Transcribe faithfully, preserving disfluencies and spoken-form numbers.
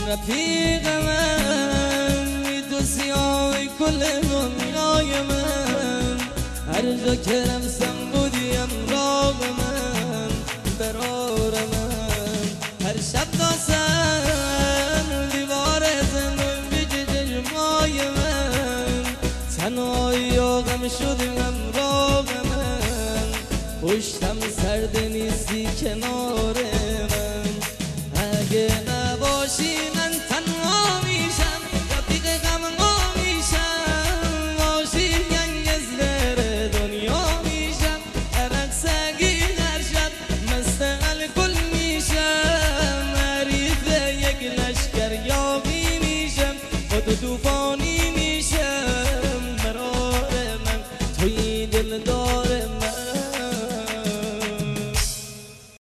رفیق من تو سیاه کل دنیای من، هر جا که رفتم بودی امراض من، برار من. هر شب داستن دیوار زندگی چشمای من، تنهایی و غم شدی امراض من، پشتم سرد نیستی کنار